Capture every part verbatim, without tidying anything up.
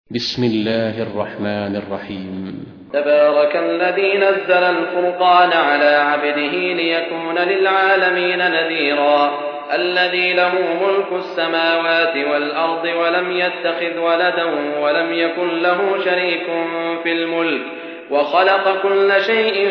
بسم الله الرحمن الرحيم. تبارك الذي نزل الفرقان على عبده ليكون للعالمين نذيرا الذي له ملك السماوات والأرض ولم يتخذ ولدا ولم يكن له شريك في الملك وخلق كل شيء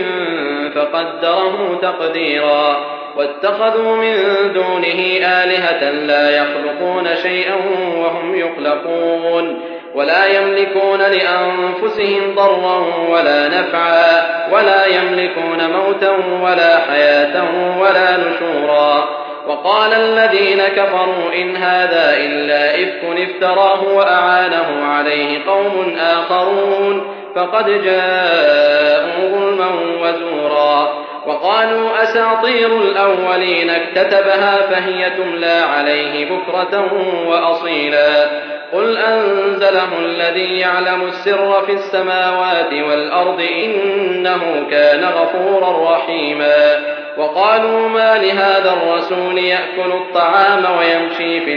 فقدره تقديرا واتخذوا من دونه آلهة لا يخلقون شيئا وهم يخلقون ولا يملكون لأنفسهم ضرا ولا نفعا ولا يملكون موتا ولا حياة ولا نشورا وقال الذين كفروا إن هذا إلا إفك افتراه وأعانه عليه قوم آخرون فقد جاءوا ظلما وزورا وقالوا أساطير الأولين اكتتبها فهي تملى عليه بكرة وأصيلا قل أنزله الذي يعلم السر في السماوات والأرض إنه كان غفورا رحيما وقالوا ما لهذا الرسول يأكل الطعام ويمشي في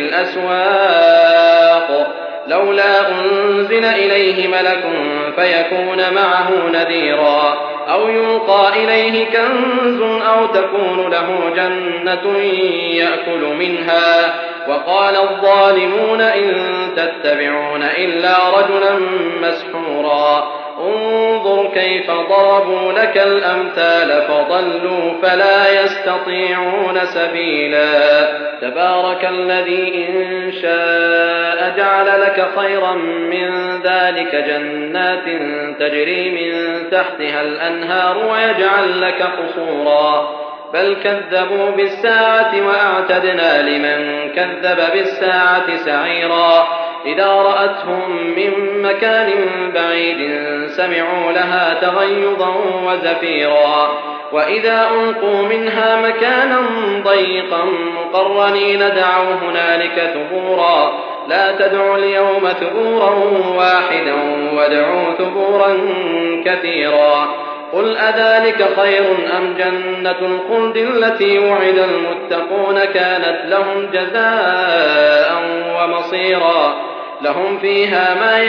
الأسواق لولا أنزل إليه ملك فيكون معه نذيرا أو يلقى إليه كنز أو تكون له جنة يأكل منها وقال الظالمون إن تتبعون إلا رجلا مسحورا انظر كيف ضربوا لك الأمثال فضلوا فلا يستطيعون سبيلا تبارك الذي إن شاء جعل لك خيرا من ذلك جنات تجري من تحتها الأنهار ويجعل لك قصورا بل كذبوا بالساعة وأعتدنا لمن كذب بالساعة سعيرا إذا رأتهم من مكان بعيد سمعوا لها تغيظا وزفيرا وإذا ألقوا منها مكانا ضيقا مقرنين دعوا هنالك ثبورا لا تدعوا اليوم ثبورا واحدا وادعوا ثبورا كثيرا قل أذلك خير أم جنة الخلد التي وعد المتقون كانت لهم جزاء ومصيرا لهم فيها ما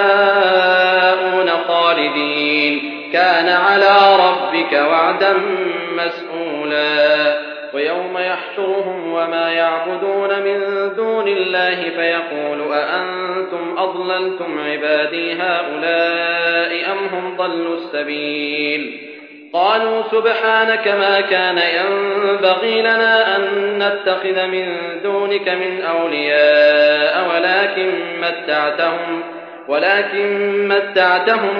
يشاءون خالدين كان على ربك وعدا مسئولا ويوم يحشرهم وما يعبدون من دون الله فيقول أأنتم أضللتم عبادي هؤلاء أم هم ضلوا السبيل قالوا سبحانك ما كان ينبغي لنا أن نتخذ من دونك من أولياء ولكن متعتهم ولكن متعتهم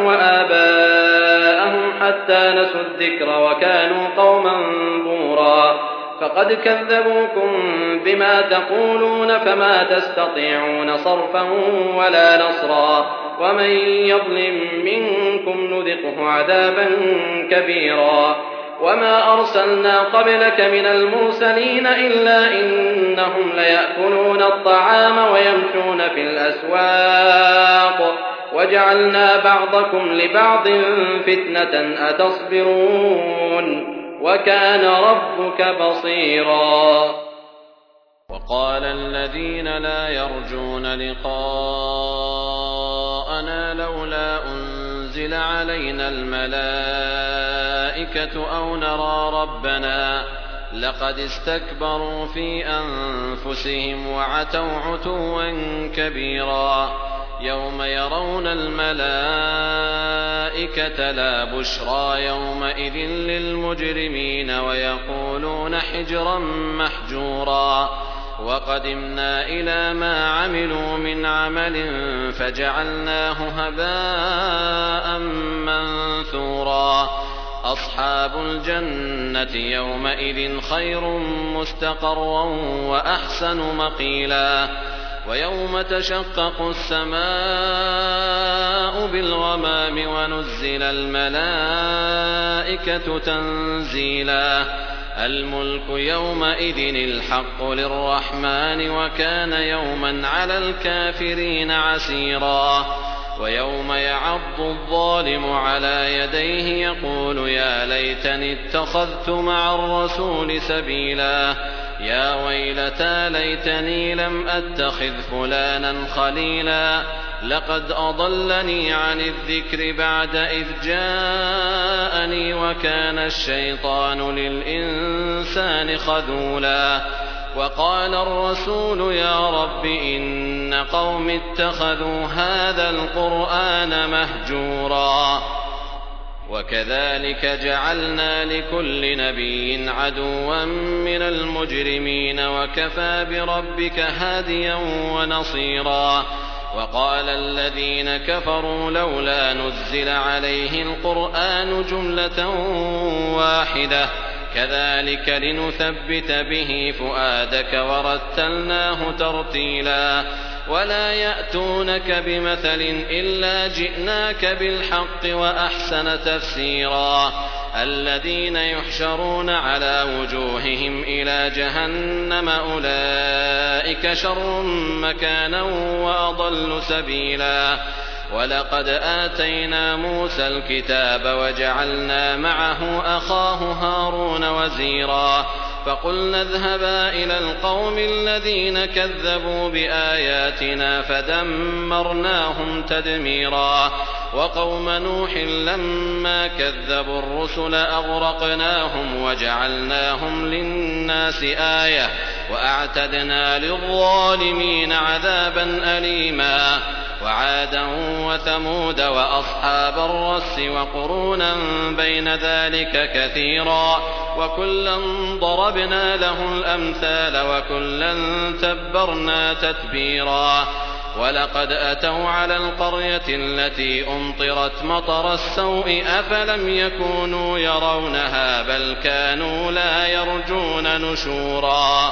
وآباءهم حتى نسوا الذكر وكانوا قوما بورا فقد كذبوكم بما تقولون فما تستطيعون صرفا ولا نصرا ومن يظلم منكم نذقه عذابا كبيرا وما أرسلنا قبلك من المرسلين إلا إنهم ليأكلون الطعام ويمشون في الأسواق وجعلنا بعضكم لبعض فتنة أتصبرون وكان ربك بصيرا وقال الذين لا يرجون لقاءنا لولا أنزل علينا الملائكة أو نرى ربنا لقد استكبروا في أنفسهم وعتوا عتوا كبيرا يوم يرون الملائكة لا بشرى يومئذ للمجرمين ويقولون حجرا محجورا وقدمنا إلى ما عملوا من عمل فجعلناه هباء منثورا أصحاب الجنة يومئذ خير مستقرا وأحسن مقيلا ويوم تشقق السماء بالغمام ونزل الملائكة تنزيلا الملك يومئذ الحق للرحمن وكان يوما على الكافرين عسيرا ويوم يعض الظالم على يديه يقول يا ليتني اتخذت مع الرسول سبيلا يا ويلتى ليتني لم أتخذ فلانا خليلا لقد أضلني عن الذكر بعد إذ جاءني وكان الشيطان للإنسان خذولا وقال الرسول يا رب إن قوم اتخذوا هذا القرآن مهجورا وكذلك جعلنا لكل نبي عدوا من المجرمين وكفى بربك هاديا ونصيرا وقال الذين كفروا لولا نزل عليه القرآن جملة واحدة كذلك لنثبت به فؤادك ورتلناه ترتيلا ولا يأتونك بمثل إلا جئناك بالحق وأحسن تفسيرا الذين يحشرون على وجوههم إلى جهنم أولئك شر مكانا وأضل سبيلا ولقد آتينا موسى الكتاب وجعلنا معه أخاه هارون وزيرا فقلنا اذهبا إلى القوم الذين كذبوا بآياتنا فدمرناهم تدميرا وقوم نوح لما كذبوا الرسل أغرقناهم وجعلناهم للناس آية وأعتدنا للظالمين عذابا أليما وعادا وثمود وأصحاب الرس وقرونا بين ذلك كثيرا وكلا ضربنا له الأمثال وكلا تبرنا تتبيرا ولقد أتوا على القرية التي أمطرت مطر السوء أفلم يكونوا يرونها بل كانوا لا يرجون نشورا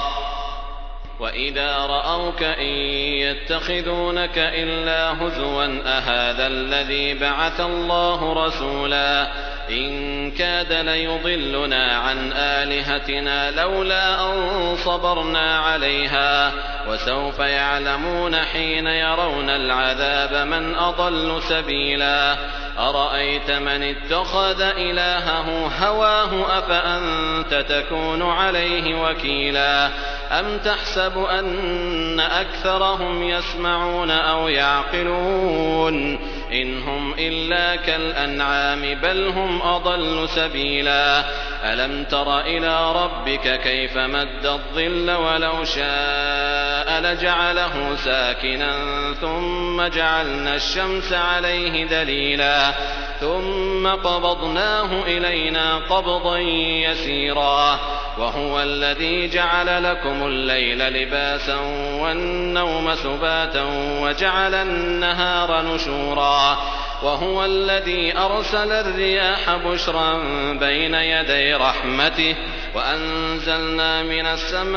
وإذا رأوك إن يتخذونك إلا هزوا أهذا الذي بعث الله رسولا إن كاد ليضلنا عن آلهتنا لولا أن صبرنا عليها وسوف يعلمون حين يرون العذاب من أضل سبيلا أرأيت من اتخذ إلهه هواه أفأنت تكون عليه وكيلا أم تحسب أن أكثرهم يسمعون أو يعقلون إن هم إلا كالأنعام بل هم أضل سبيلا ألم تر إلى ربك كيف مد الظل ولو شاء لجعله ساكنا ثم جعلنا الشمس عليه دليلا ثم قبضناه إلينا قبضا يسيرا وهو الذي جعل لكم الليل لباسا والنوم سباتا وجعل النهار نشورا وهو الذي أرسل الرياح بشرا بين يدي رحمته وأنزلنا من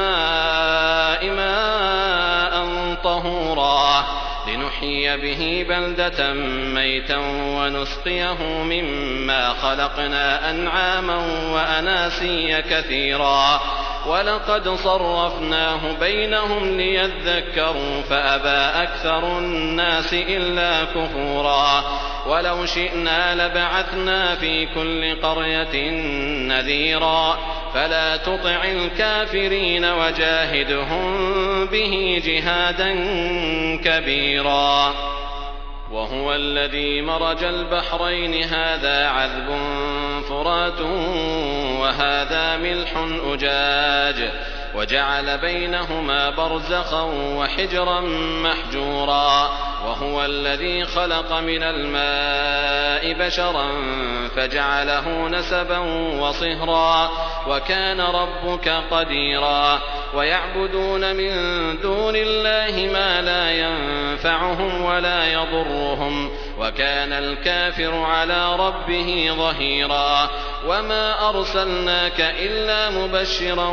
السماء ماء طهورا لنحيي به بلدة ميتا ونسقيه مما خلقنا أنعاما وأناسيا كثيرا ولقد صرفناه بينهم ليذكروا فأبى أكثر الناس إلا كفورا ولو شئنا لبعثنا في كل قرية نذيرا فلا تطع الكافرين وجاهدهم به جهادا كبيرا وهو الذي مرج البحرين هذا عذب فرات وهذا ملح أجاج وجعل بينهما برزخا وحجرا محجورا وهو الذي خلق من الماء بشرا فجعله نسبا وصهرا وكان ربك قديرا ويعبدون من دون الله ما لا ينفعهم ولا يضرهم وكان الكافر على ربه ظهيرا وما أرسلناك إلا مبشرا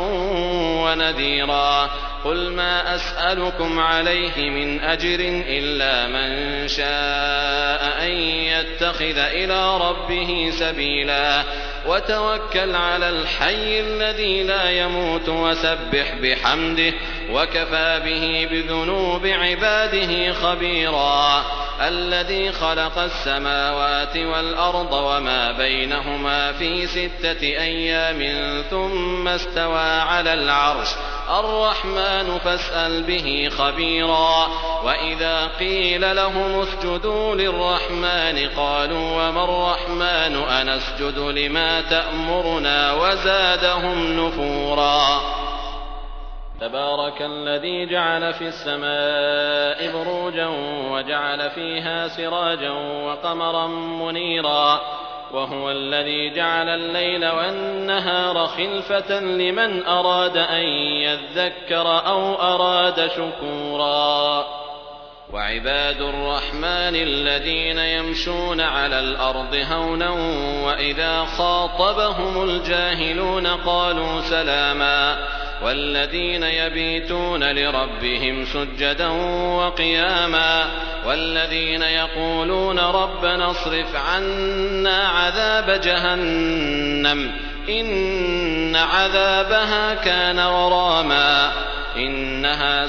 ونذيرا قل ما أسألكم عليه من أجر إلا من شاء أن يتخذ إلى ربه سبيلا وتوكل على الحي الذي لا يموت وسبح بحمده وكفى به بذنوب عباده خبيرا الذي خلق السماوات والأرض وما بينهما في ستة أيام ثم استوى على العرش الرحمن فاسأل به خبيرا وإذا قيل لهم اسجدوا للرحمن قالوا وما الرحمن أنسجد لما تأمرنا وزادهم نفورا تبارك الذي جعل في السماء بروجا وجعل فيها سراجا وقمرا منيرا وهو الذي جعل الليل والنهار خلفة لمن أراد أن يذكر أو أراد شكورا وعباد الرحمن الذين يمشون على الأرض هونا وإذا خاطبهم الجاهلون قالوا سلاما والذين يبيتون لربهم سجدا وقياما والذين يقولون ربنا اصرف عنا عذاب جهنم إن عذابها كان غراما إنها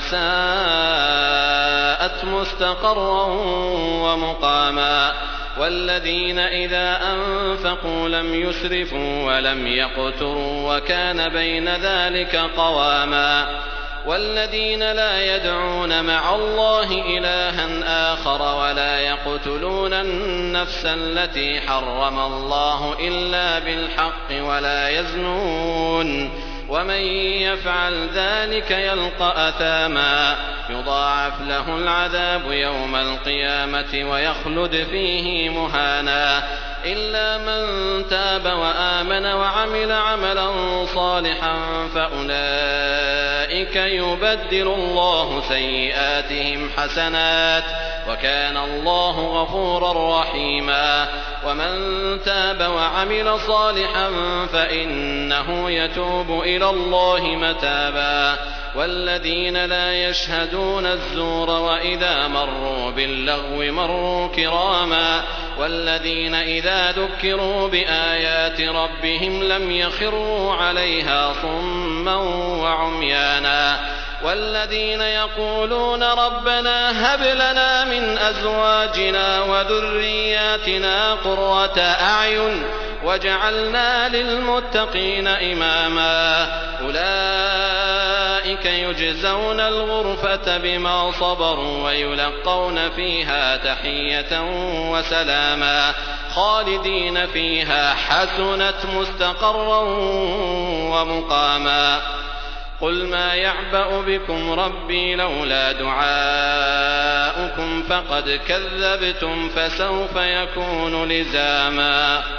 ساءت مستقرا ومقاما والذين إذا أنفقوا لم يسرفوا ولم يقتروا وكان بين ذلك قواما والذين لا يدعون مع الله إلها آخر ولا يقتلون النفس التي حرم الله إلا بالحق ولا يزنون ومن يفعل ذلك يلقى أثاما يضاعف له العذاب يوم القيامة ويخلد فيه مهانا إلا من تاب وآمن وعمل عملا صالحا فأولئك يبدل الله سيئاتهم حسنات وكان الله غفورا رحيما ومن تاب وعمل صالحا فإنه يتوب إلى الله متابا والذين لا يشهدون الزور وإذا مروا باللغو مروا كراما والذين إذا ذكروا بآيات ربهم لم يخروا عليها صما وعميانا والذين يقولون ربنا هب لنا من أزواجنا وذرياتنا قرة أعين وجعلنا للمتقين إماما أولئك يجزون الغرفة بما صبروا ويلقون فيها تحية وسلاما خالدين فيها حسنت مستقرا ومقاما قل ما يعبأ بكم ربي لولا دعاؤكم فقد كذبتم فسوف يكون لزاما